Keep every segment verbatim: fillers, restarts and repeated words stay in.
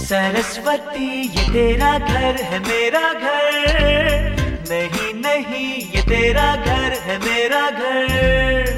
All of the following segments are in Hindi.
सरस्वती ये तेरा घर है मेरा घर, नहीं नहीं ये तेरा घर है मेरा घर।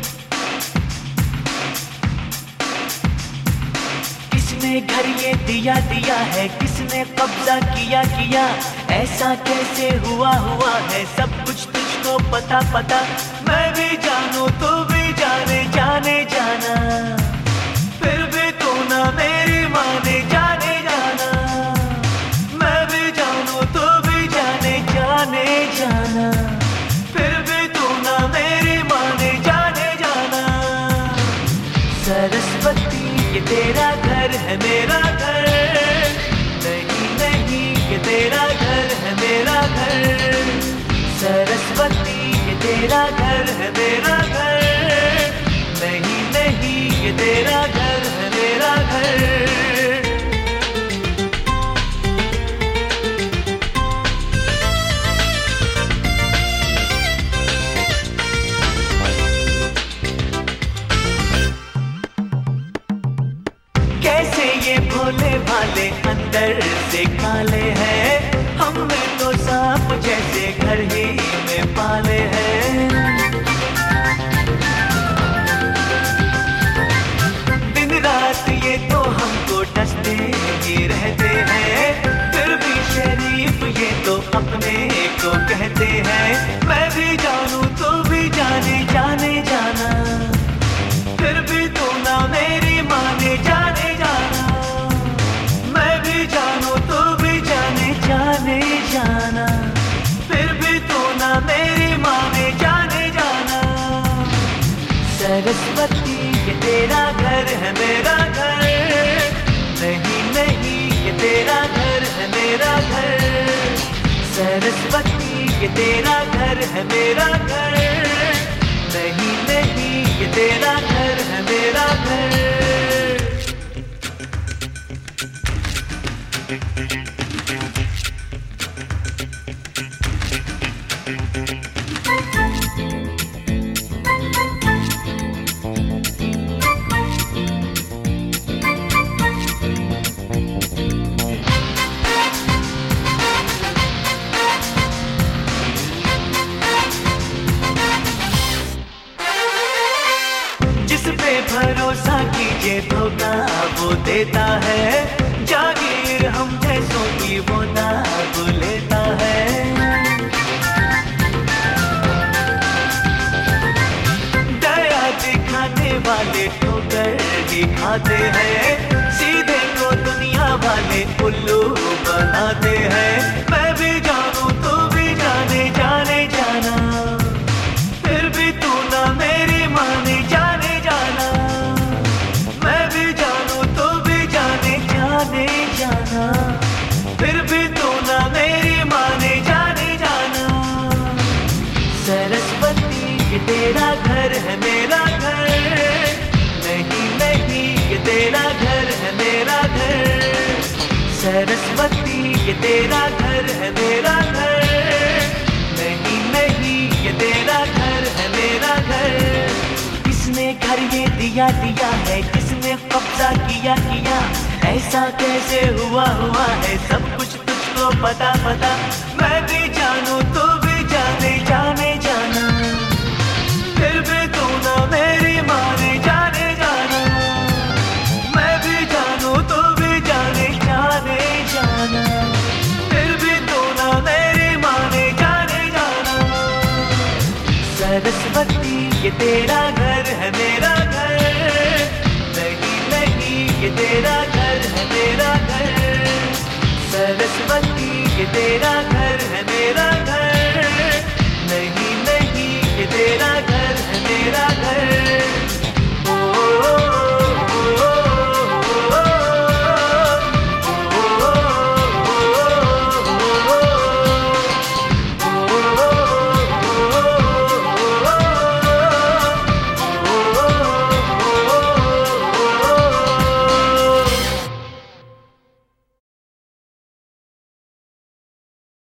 किसने घर ये दिया दिया है, किसने कब्जा किया किया, ऐसा कैसे हुआ हुआ है, सब कुछ तुझको पता पता। मैं भी जानू तू भी जाने जाने जाना, फिर भी तू ना मेरी माने जाने जाना। मैं भी जानू तू भी जाने जाने जाना, फिर भी तू ना मेरी माने जाने जाना। सरस्वती ये तेरा घर है मेरा घर, नहीं नहीं ये तेरा घर है मेरा घर। सरस्वती ये तेरा घर है मेरा घर, नहीं नहीं ये तेरा घर है मेरा घर। कैसे ये भोले भाले अंदर से काले हैं, हमने तो सांप जैसे घर ही में पाले हैं। दिन रात ये तो हमको डसते ही रहते हैं, फिर भी शरीफ ये तो अपने को कहते हैं। मैं भी जानू तू भी जाने जाने जाना, फिर भी तू ना मेरी माने जाने जाना। मैं भी जानू तू भी जाने जाने जाना, फिर भी तू ना मेरी माने जाने जाना। सरस्वती ये तेरा घर है मेरा घर, नहीं नहीं ये तेरा घर है मेरा घर। सरस्वती ये तेरा घर है मेरा घर, नहीं नहीं ये तेरा घर है मेरा घर। भरोसा कीजिए धोखा वो देता है, जागीर हम जैसों की वो दाग लेता है। दया दिखाने वाले ठोकर ही खाते हैं, सीधे को दुनिया वाले उल्लू बनाते हैं। मैं भी जानू तू भी जाने जाने जाना, फिर भी तू ना मेरी माने जाने जाना। मैं भी जानू तू भी जाने जाने जाना, फिर भी तू ना मेरी माने जाने जाना। सरस्वती ये तेरा घर है मेरा घर, नहीं नहीं ये तेरा घर है मेरा घर। सरस्वती ये तेरा घर है मेरा घर, नहीं नहीं ये तेरा घर है मेरा घर। किसने घर ये दिया दिया है, किसने कब्जा किया किया, ऐसा कैसे हुआ हुआ है, सब कुछ तुझको पता पता। मैं भी जानू तू भी जाने जाने जाना, फिर भी तू ना मेरी माने जाने जाना। मैं भी जानू तू भी जाने जाने जाना, फिर भी तू ना मेरी माने जाने जाना। सरस्वती ये तेरा घर है मेरा घर, नहीं नहीं ये तेरा घर है मेरा घर। सरस्वती ये तेरा घर है मेरा घर।